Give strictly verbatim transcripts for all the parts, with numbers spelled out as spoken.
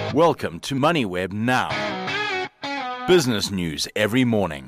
Welcome to MoneyWeb Now. Business news every morning.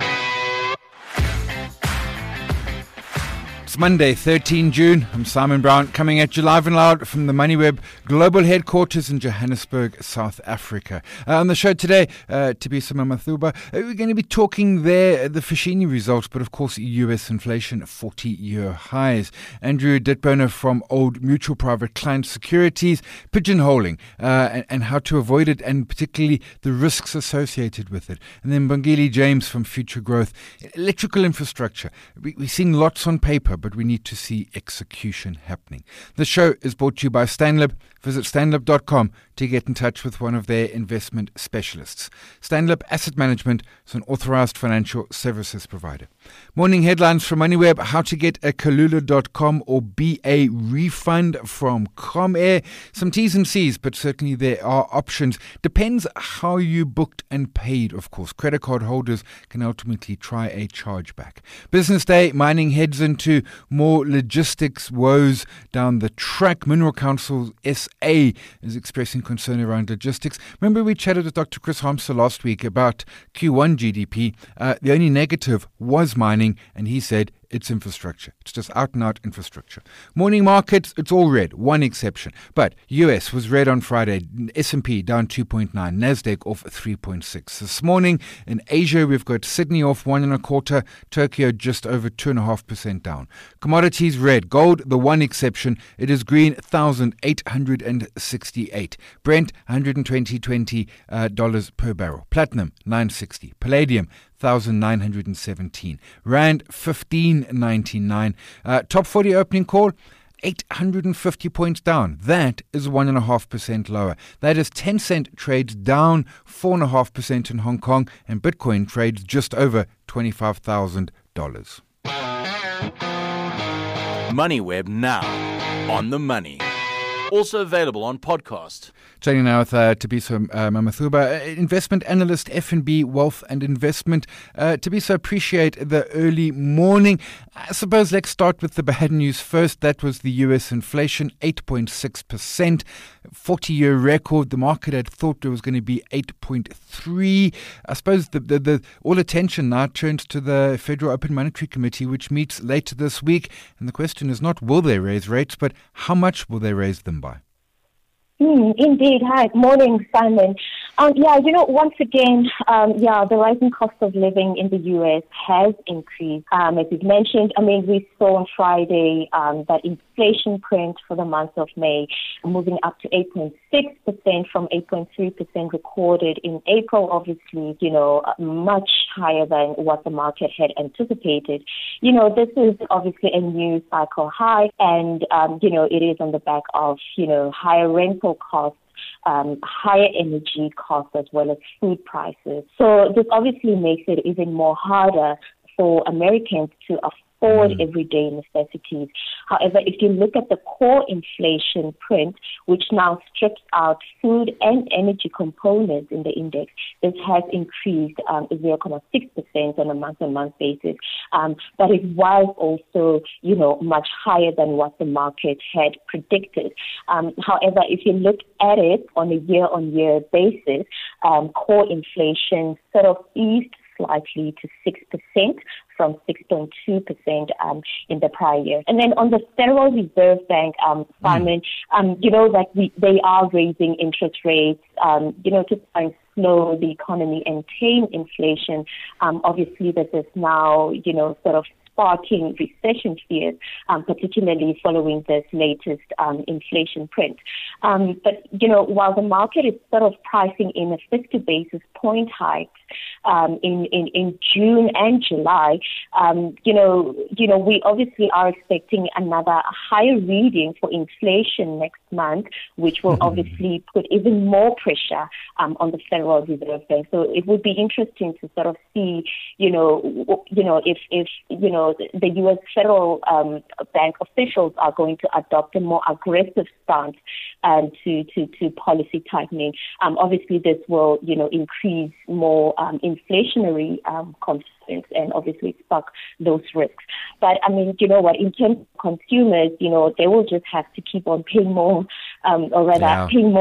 It's Monday, the thirteenth of June. I'm Simon Brown, coming at you live and loud from the MoneyWeb global headquarters in Johannesburg, South Africa. Uh, on the show today, uh, Thabiso Mamathuba, uh, we're going to be talking there, the Foschini results, but of course U S inflation, forty-year highs. Andrew Ditboner from Old Mutual Private Client Securities, pigeonholing uh, and, and how to avoid it, and particularly the risks associated with it. And then Bongile James from Future Growth, electrical infrastructure. We, we've seen lots on paper, but we need to see execution happening. The show is brought to you by Stanlib. Visit stanlib dot com to get in touch with one of their investment specialists. Stanlib Asset Management is an authorized financial services provider. Morning headlines from MoneyWeb: how to get a Kalula dot com or B A refund from Comair. Some T's and C's, but certainly there are options. Depends how you booked and paid, of course. Credit card holders can ultimately try a chargeback. Business Day, mining heads into more logistics woes down the track. Mineral Council S A is expressing concern around logistics. Remember, we chatted with Doctor Chris Harmster last week about Q one G D P. Uh, the only negative was mining, and he said it's infrastructure. It's just out and out infrastructure. Morning markets, it's all red, one exception. But U S was red on Friday. S and P down two point nine, Nasdaq off three point six. This morning in Asia, we've got Sydney off one and a quarter, Tokyo just over two and a half percent down. Commodities red, gold the one exception. It is green, one thousand eight hundred sixty-eight. Brent one hundred twenty twenty uh, dollars per barrel. Platinum nine sixty. Palladium one thousand nine hundred seventeen. Rand fifteen ninety-nine. Uh, top forty opening call, eight hundred fifty points down. That is one point five percent lower. That is Tencent trades down four point five percent in Hong Kong, and Bitcoin trades just over twenty-five thousand dollars. MoneyWeb Now. On the money. Also available on podcast. Chatting now with uh, Thabiso uh, Mamathuba, uh, investment analyst, F N B Wealth and Investment. Uh, Thabiso, appreciate the early morning. I suppose let's start with the bad news first. That was the U S inflation, eight point six percent, forty-year record. The market had thought it was going to be eight point three. I suppose the, the, the all attention now turns to the Federal Open Monetary Committee, which meets later this week. And the question is not will they raise rates, but how much will they raise them by? Mm, indeed. Hi. Morning, Simon. Um, yeah, you know, once again, um, yeah, the rising cost of living in the U S has increased. Um, as you've mentioned, I mean, we saw on Friday um, that inflation print for the month of May moving up to eight point six percent from eight point three percent recorded in April, obviously, you know, much higher than what the market had anticipated. You know, this is obviously a new cycle high, and, um, you know, it is on the back of, you know, higher rental costs, um, higher energy costs, as well as food prices. So this obviously makes it even more harder for Americans to afford everyday necessities. However, if you look at the core inflation print, which now strips out food and energy components in the index, this has increased um, zero point six percent on a month-on-month basis. Um, but it was also, you know, much higher than what the market had predicted. Um, however, if you look at it on a year-on-year basis, um, core inflation sort of eased slightly to six percent from six point two percent um, in the prior year. And then on the Federal Reserve Bank, um, Simon, mm. um, you know, that we, they are raising interest rates, um, you know, to try and slow the economy and tame inflation. Um, obviously, this is now, you know, sort of sparking recession fears, um, particularly following this latest um, inflation print. Um, but, you know, while the market is sort of pricing in a fifty basis point hike um, in, in, in June and July, um, you know, you know, we obviously are expecting another higher reading for inflation next month, which will mm-hmm. obviously put even more pressure um, on the Federal Reserve Bank. So it would be interesting to sort of see, you know, you know, if, if you know, the U S Federal um, Bank officials are going to adopt a more aggressive stance um, to, to, to policy tightening. Um, obviously, this will, you know, increase more um, inflationary um, concerns and obviously spark those risks. But, I mean, you know what, in terms of consumers, you know, they will just have to keep on paying more, um, or rather yeah. paying more houses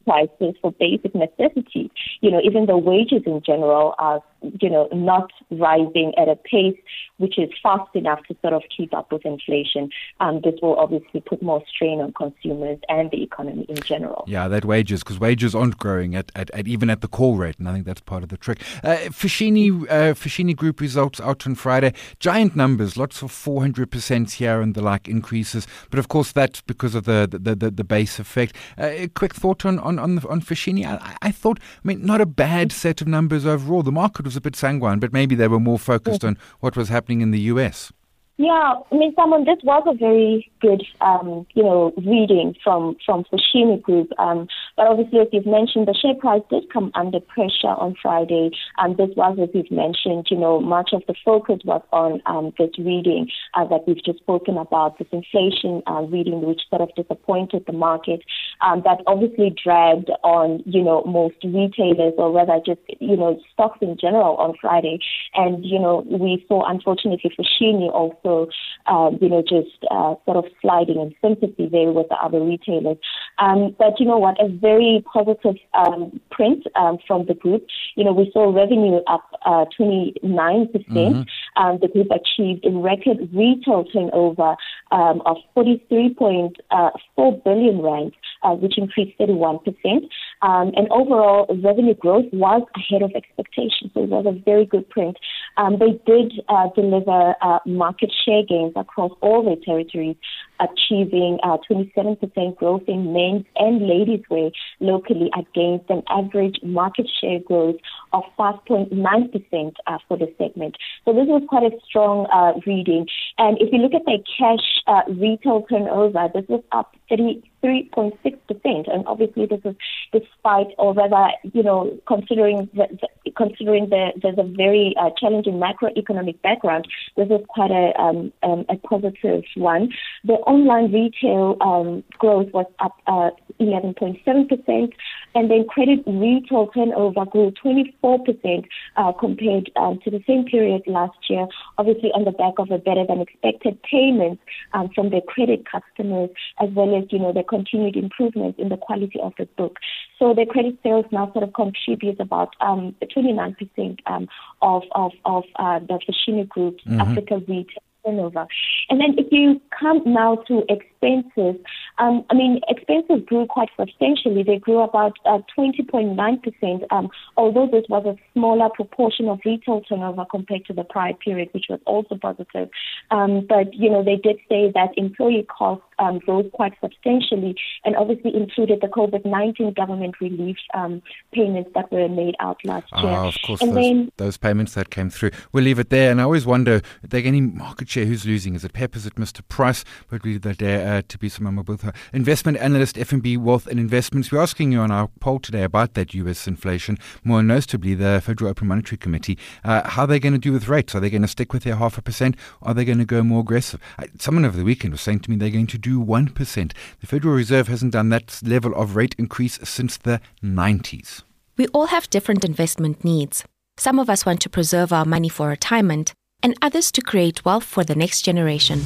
prices for basic necessities, you know, even the wages in general are, you know, not rising at a pace which is fast enough to sort of keep up with inflation. Um, this will obviously put more strain on consumers and the economy in general. Yeah, that wages, because wages aren't growing at, at, at even at the call rate, and I think that's part of the trick. Uh, Foschini, uh, Foschini Group results out on Friday. Giant numbers, lots of four hundred percent here and the like increases, but of course that's because of the the, the, the base effect. Uh, a quick thought on on on, on Foschini. I, I thought, I mean, not a bad set of numbers overall. The market was a bit sanguine, but maybe they were more focused on what was happening in the U S. Yeah, I mean, Simon, this was a very good, um, you know, reading from, from Foschini Group. Um, but obviously, as you've mentioned, the share price did come under pressure on Friday. And this was, as you've mentioned, you know, much of the focus was on um, this reading uh, that we've just spoken about, this inflation uh, reading, which sort of disappointed the market. Um, that obviously dragged on, you know, most retailers, or rather just, you know, stocks in general on Friday. And, you know, we saw, unfortunately, Foschini also So, um, you know, just uh, sort of sliding in sympathy there with the other retailers. Um, but you know what, a very positive um, print um, from the group. You know, we saw revenue up uh, twenty-nine percent. Mm-hmm. Um, the group achieved a record retail turnover um, of forty-three point four billion rand, uh, which increased thirty-one percent. Um, and overall revenue growth was ahead of expectations. So it was a very good print. Um, they did uh, deliver uh, market share gains across all their territories, achieving uh, twenty-seven percent growth in men's and ladies' wear locally against an average market share growth of five point nine percent uh, for the segment. So this was quite a strong uh, reading. And if you look at their cash uh, retail turnover, this was up thirty-three point six percent. And obviously this is despite, or rather, you know, considering the, the, considering the, there's a very uh, challenging macroeconomic background, this is quite a, um, um, a positive one. The online retail um, growth was up uh, eleven point seven percent, and then credit retail turnover grew twenty-four percent uh, compared um, to the same period last year, obviously on the back of a better than expected payments um, from their credit customers, as well as, you know, the continued improvements in the quality of the book. So the credit sales now sort of contribute about um, twenty-nine percent um, of, of, of uh, the Foschini Group's mm-hmm. Africa retail turnover. And then if you come now to expenses, um, I mean, expenses grew quite substantially. They grew about uh, twenty point nine percent, um, although this was a smaller proportion of retail turnover compared to the prior period, which was also positive. Um, but, you know, they did say that employee costs um, rose quite substantially and obviously included the COVID nineteen government relief um, payments that were made out last year. Oh, of course, and those, then, those payments that came through. We'll leave it there. And I always wonder, if they get any market share, who's losing? Is it Pep? Is it Mister Price? But we that there uh, to be some with her. Investment analyst, F N B Wealth and Investments. We're asking you on our poll today about that U S inflation, more notably the Federal Open Monetary Committee. Uh, how are they going to do with rates? Are they going to stick with their half a percent? Are they going to go more aggressive? Uh, someone over the weekend was saying to me they're going to do one percent. The Federal Reserve hasn't done that level of rate increase since the nineties. We all have different investment needs. Some of us want to preserve our money for retirement, and others to create wealth for the next generation.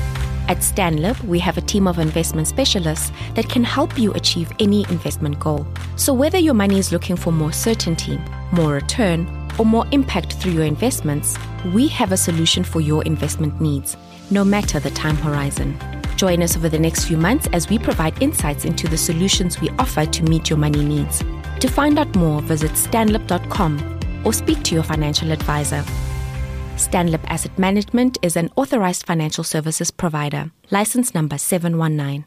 At Stanlib, we have a team of investment specialists that can help you achieve any investment goal. So whether your money is looking for more certainty, more return, or more impact through your investments, we have a solution for your investment needs, no matter the time horizon. Join us over the next few months as we provide insights into the solutions we offer to meet your money needs. To find out more, visit stanlib dot com or speak to your financial advisor. Stanlib Asset Management is an authorized financial services provider. License number seven one nine.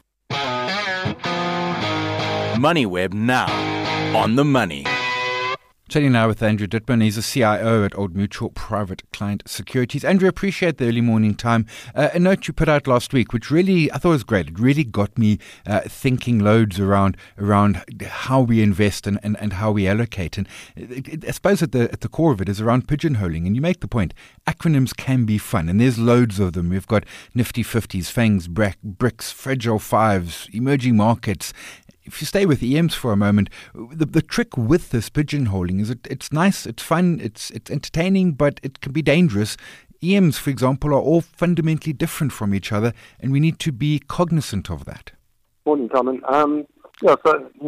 MoneyWeb now. On the money. Chatting now with Andrew Dittman. He's a C I O at Old Mutual Private Client Securities. Andrew, appreciate the early morning time. Uh, a note you put out last week, which really, I thought was great. It really got me uh, thinking loads around around how we invest and, and, and how we allocate. And it, it, I suppose at the at the core of it is around pigeonholing. And you make the point, acronyms can be fun. And there's loads of them. We've got Nifty fifties, FANGs, BRICS, Fragile Fives, emerging markets. If you stay with E Ms for a moment, the, the trick with this pigeonholing is it, it's nice, it's fun, it's it's entertaining, but it can be dangerous. E Ms, for example, are all fundamentally different from each other, and we need to be cognizant of that. Morning, Simon. Um, yeah, so, you know,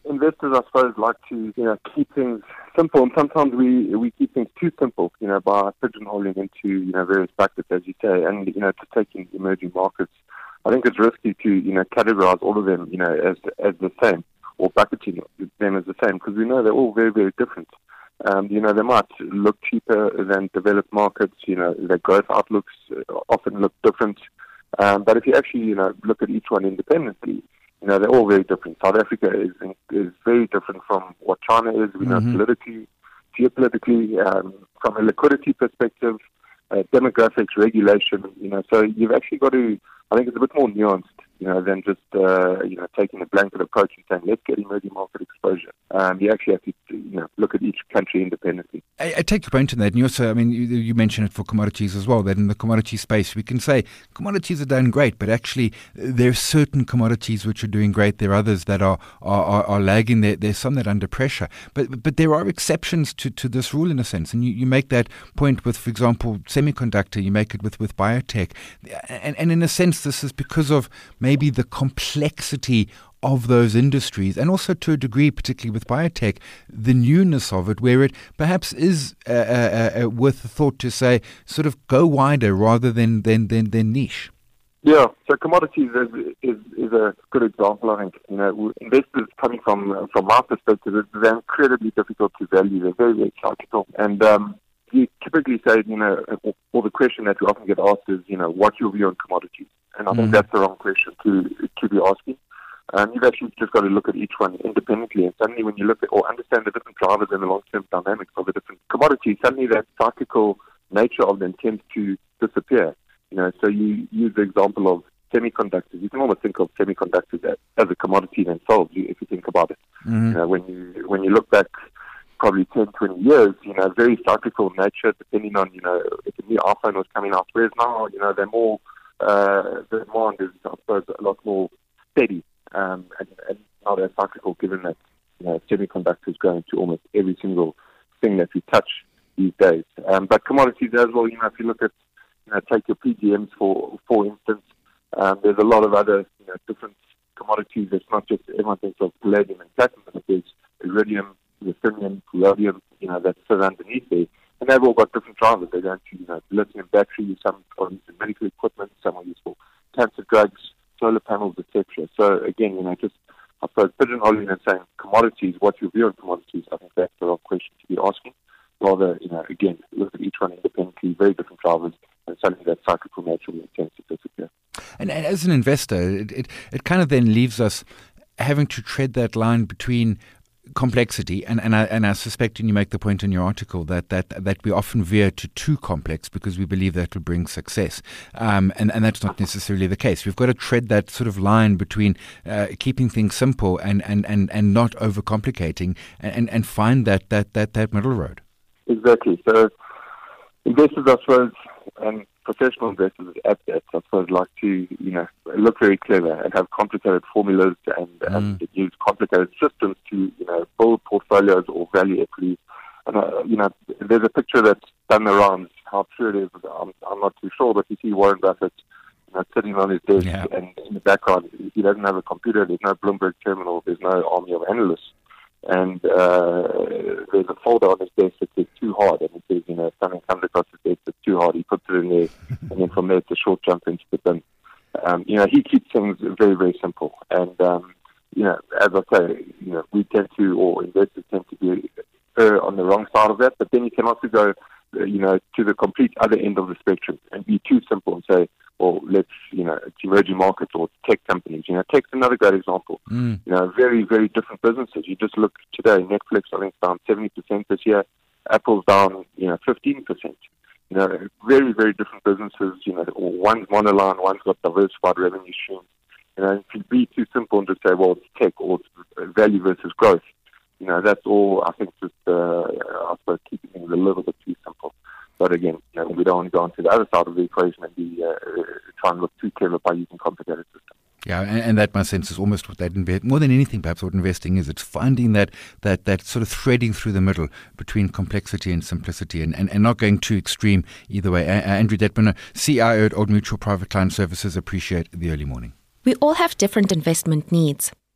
investors, I suppose, like to you know keep things simple, and sometimes we we keep things too simple, you know, by pigeonholing into you know various buckets, as you say, and you know to taking emerging markets. I think it's risky to you know categorize all of them, you know, as as the same or bucketing them as the same, because we know they're all very very different. Um, you know, they might look cheaper than developed markets. You know, their growth outlooks often look different. Um, but if you actually, you know, look at each one independently, you know, they're all very different. South Africa is is very different from what China is. We know mm-hmm. politically, geopolitically, um, from a liquidity perspective, uh, demographics, regulation. You know, so you've actually got to. I think it's a bit more nuanced, you know, than just uh, you know taking a blanket approach and saying let's get emerging market exposure. Um, you actually have to, you know, look at each country independently. I, I take your point on that, and you also, I mean, you, you mentioned it for commodities as well. That in the commodity space, we can say commodities are done great, but actually there are certain commodities which are doing great. There are others that are are, are, are lagging. There, there's some that are under pressure, but but there are exceptions to, to this rule in a sense. And you, you make that point with, for example, semiconductor. You make it with with biotech, and and in a sense, this is because of maybe the complexity of those industries, and also to a degree, particularly with biotech, the newness of it, where it perhaps is uh, uh, uh, worth the thought to say, sort of go wider rather than than than, than niche. Yeah, so commodities is, is is a good example. I think you know investors coming from from our perspective, they're incredibly difficult to value. They're very very cyclical, and um, you typically say, you know, or the question that we often get asked is, you know, what's your view on commodities? And I mm. think that's the wrong question to to be asking. Um, you've actually just got to look at each one independently, and suddenly when you look at or understand the different drivers and the long-term dynamics of the different commodities, suddenly that cyclical nature of them tends to disappear. You know, so you use the example of semiconductors. You can almost think of semiconductors as, as a commodity themselves, if you think about it. Mm-hmm. You know, when you when you look back probably ten, twenty years, you know, very cyclical nature, depending on, you know, if a new iPhone was coming out. Whereas now, you know, they're more, uh, the demand is, I suppose, a lot more steady. Um, and, and now they're cyclical, given that, you know, semiconductors go into almost every single thing that we touch these days. Um, but commodities as well, you know, if you look at, you know, take your P G Ms for for instance, um, there's a lot of other, you know, different commodities. It's not just everyone thinks of palladium and platinum, but there's iridium, ruthenium, rhodium, you know, that's sit underneath there. And they've all got different drivers. They're going to, you know, lithium batteries, some are used in medical equipment, some are used for cancer drugs, solar panels, et cetera. So again, you know, just I suppose pigeonholing and saying commodities, what's your view on commodities? I think that's the wrong question to be asking. Rather, you know, again, look at each one independently, very different drivers, and suddenly that cyclical nature will tend to disappear. And, and as an investor, it, it it kind of then leaves us having to tread that line between complexity, and, and, I, and I suspect, and you make the point in your article, that, that, that we often veer to too complex because we believe that will bring success. Um, and, and that's not necessarily the case. We've got to tread that sort of line between uh, keeping things simple and, and, and, and not overcomplicating, and, and find that, that, that, that middle road. Exactly. So investors, I suppose, and professional investors at that, I suppose, like to, you know, look very clever and have complicated formulas and, mm. and use complicated systems to, you know, build portfolios or value equities. And, uh, you know, there's a picture that's done the rounds. How true it is, I'm, I'm not too sure, but you see Warren Buffett, you know, sitting on his desk, yeah. and in the background, he doesn't have a computer, there's no Bloomberg terminal, there's no army of analysts. And uh, there's a folder on his desk that says too hard, and it says, you know, if something comes across his desk that's too hard, he puts it in there, and then from there it's a short jump into the bin. Um, you know, he keeps things very, very simple. And, um, you know, as I say, you know, we tend to, or investors tend to be uh, on the wrong side of that, but then you can also go, uh, you know, to the complete other end of the spectrum and be too simple and say, or let's, you know, it's emerging markets or tech companies. You know, tech's another great example. Mm. You know, very, very different businesses. You just look today, Netflix, I think, is down seventy percent this year. Apple's down, you know, fifteen percent. You know, very, very different businesses. You know, one's monoline, one's got diversified revenue streams. You know, if you be too simple and just say, well, it's tech or it's value versus growth, you know, that's all, I think, just, uh, I suppose, keeping things a little bit too simple. But again, you know, we don't want to go on to the other side of the equation and be, uh, try and look too clever by using complicated systems. Yeah, and, and that, my sense, is almost what that invest, more than anything, perhaps, what investing is. It's finding that that, that sort of threading through the middle between complexity and simplicity, and, and, and not going too extreme either way. Uh, Andrew Detman, C I O at Old Mutual Private Client Services, appreciate the early morning. We all have different investment needs.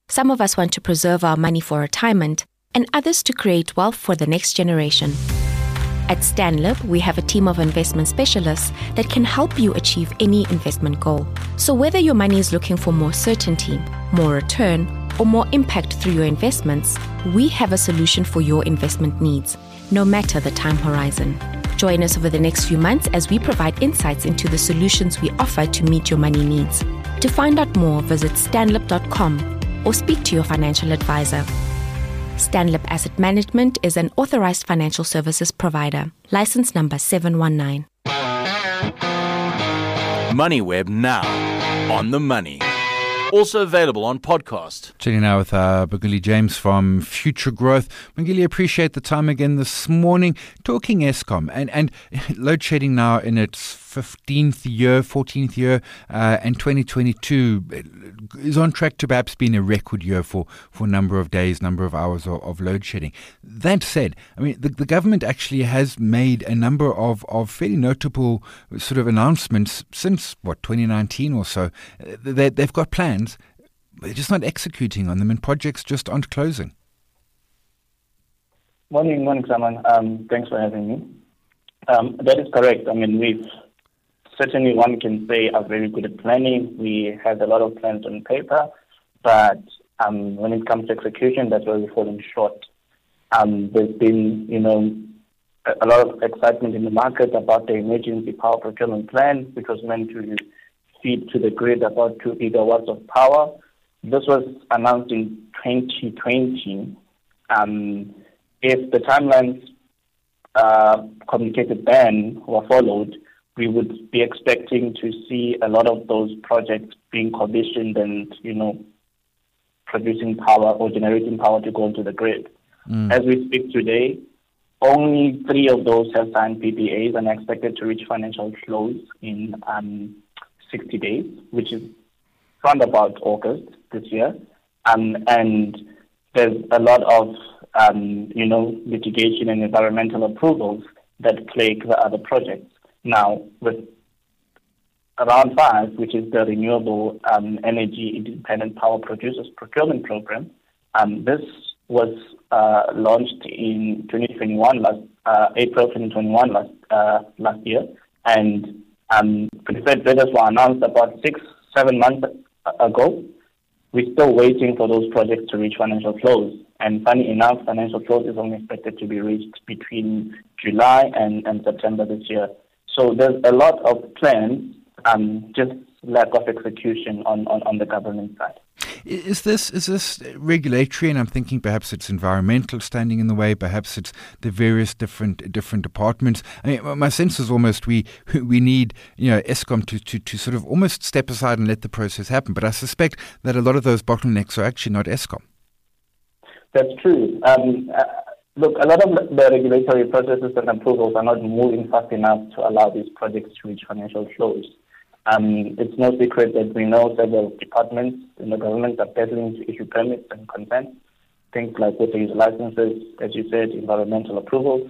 Some of us want to preserve our money for retirement, and others to create wealth for the next generation. At Stanlib, we have a team of investment specialists that can help you achieve any investment goal. So whether your money is looking for more certainty, more return, or more impact through your investments, we have a solution for your investment needs, no matter the time horizon. Join us over the next few months as we provide insights into the solutions we offer to meet your money needs. To find out more, visit stanlib dot com or speak to your financial advisor. Stanlib Asset Management is an authorized financial services provider. License number seven one nine. MoneyWeb now, on the money. Also available on podcast. Chatting now with uh, Baguli James from Future Growth. Baguli, appreciate the time again this morning. Talking Eskom and, and load shedding now in its fifteenth year, fourteenth year, uh, and twenty twenty-two is on track to perhaps being a record year for, for number of days, number of hours of, of load shedding. That said, I mean, the, the government actually has made a number of, of fairly notable sort of announcements since, what, twenty nineteen or so. They, they've got plans, but they're just not executing on them, and projects just aren't closing. Morning, morning, Simon. Um, thanks for having me. Um, that is correct. I mean, we've certainly, one can say, are very good at planning. We had a lot of plans on paper, but um, when it comes to execution, that's where we're falling short. Um, there's been, you know, a, a lot of excitement in the market about the emergency power procurement plan, which was meant to feed to the grid about two gigawatts of power. This was announced in twenty twenty. Um, if the timelines uh, communicated then were followed, we would be expecting to see a lot of those projects being commissioned and, you know, producing power or generating power to go into the grid. Mm. As we speak today, only three of those have signed P P As and are expected to reach financial close in um, sixty days, which is around about August this year. Um, and there's a lot of, um, you know, litigation and environmental approvals that plague the other projects. Now, with Round five, which is the Renewable um, Energy Independent Power Producers Procurement Program, um, this was uh, launched in twenty twenty-one, last uh, April twenty twenty-one, last uh, last year, and um, preferred bidders were announced about six, seven months ago. We're still waiting for those projects to reach financial close. And funny enough, financial close is only expected to be reached between July and, and September this year. So there's a lot of plans, um, just lack of execution on, on, on the government side. Is this is this regulatory, and I'm thinking perhaps it's environmental standing in the way, perhaps it's the various different different departments. I mean, my sense is almost we we need, you know, Eskom to, to, to sort of almost step aside and let the process happen. But I suspect that a lot of those bottlenecks are actually not Eskom. That's true. Um, uh, look, a lot of the regulatory processes and approvals are not moving fast enough to allow these projects to reach financial close. Um, it's no secret that we know several departments in the government are battling to issue permits and consents, things like water use licenses, as you said, environmental approvals.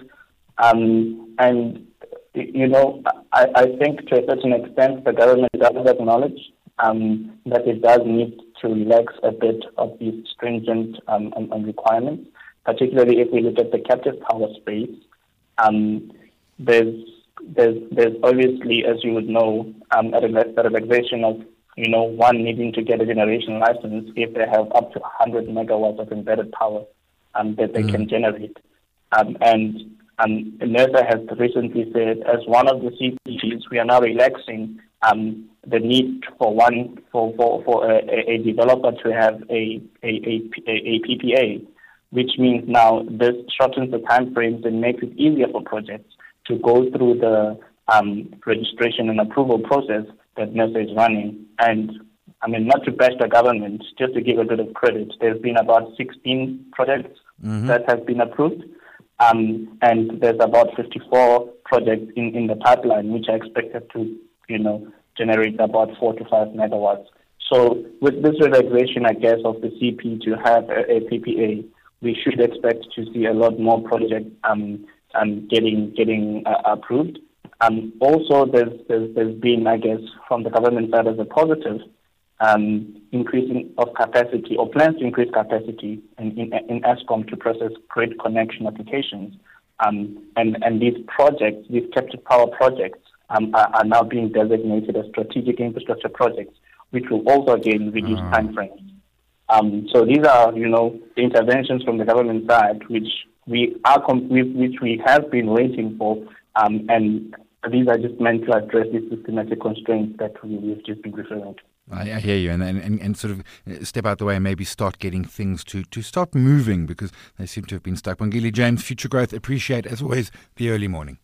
Um, and, you know, I, I think to a certain extent the government does acknowledge um, that it does need to relax a bit of these stringent um, um, requirements, particularly if we look at the captive power space. Um, there's There's, there's obviously, as you would know, um, a, a relaxation of, you know, one needing to get a generation license if they have up to one hundred megawatts of embedded power um, that they mm. can generate. Um, and um, NERSA has recently said, as one of the C P Gs, we are now relaxing um, the need for one for for, for a, a developer to have a a, a, a P P A, which means now this shortens the time frames and makes it easier for projects to go through the um, registration and approval process that NERSA is running. And, I mean, not to bash the government, just to give a bit of credit, there's been about sixteen projects mm-hmm. that have been approved, um, and there's about fifty-four projects in, in the pipeline, which are expected to, you know, generate about four to five megawatts. So with this relaxation, I guess, of the C P to have a, a P P A, we should expect to see a lot more projects um, Um, getting getting uh, approved. Um, also, there's, there's there's been, I guess, from the government side as a positive, um, increasing of capacity or plans to increase capacity in, in, in Eskom to process grid connection applications. Um, and, and these projects, these captive power projects, um, are, are now being designated as strategic infrastructure projects, which will also again reduce uh-huh. timeframes. Um, so these are, you know, the interventions from the government side, which we are, which we have been waiting for, um, and these are just meant to address these systematic constraints that we, we've just been referring to. I, I hear you, and, and and sort of step out the way and maybe start getting things to, to start moving, because they seem to have been stuck. Bongile James, Future Growth, appreciate, as always, the early morning.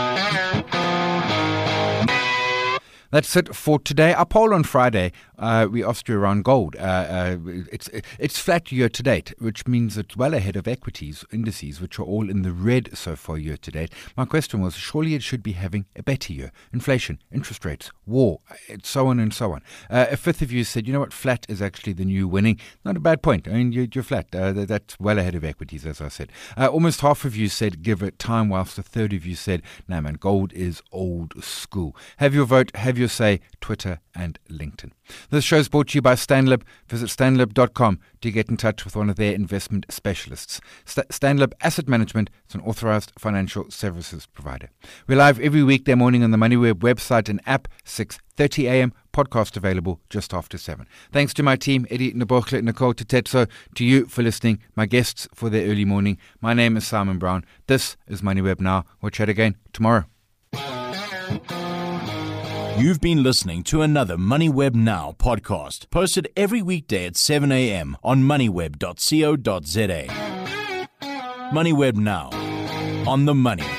That's it for today. Our poll on Friday, uh, we asked you around gold. Uh, uh, it's it's flat year to date, which means it's well ahead of equities indices, which are all in the red so far year to date. My question was, surely it should be having a better year. Inflation, interest rates, war, so on and so on. Uh, a fifth of you said, you know what, flat is actually the new winning. Not a bad point. I mean, you're, you're flat. Uh, that's well ahead of equities, as I said. Uh, almost half of you said give it time, whilst a third of you said, no man, gold is old school. Have your vote, have your say, Twitter and LinkedIn. This show is brought to you by Stanlib. Visit stanlib dot com to get in touch with one of their investment specialists. St- Stanlib Asset Management is an authorized financial services provider. We're live every weekday morning on the MoneyWeb website and app, six thirty a.m. Podcast available just after seven. Thanks to my team, Eddie Nabokle, Nicole Tetetso, to you for listening, my guests for their early morning. My name is Simon Brown. This is MoneyWeb Now. We'll chat again tomorrow. You've been listening to another MoneyWeb Now podcast, posted every weekday at seven a.m. on moneyweb dot co dot za. MoneyWeb Now, on the money.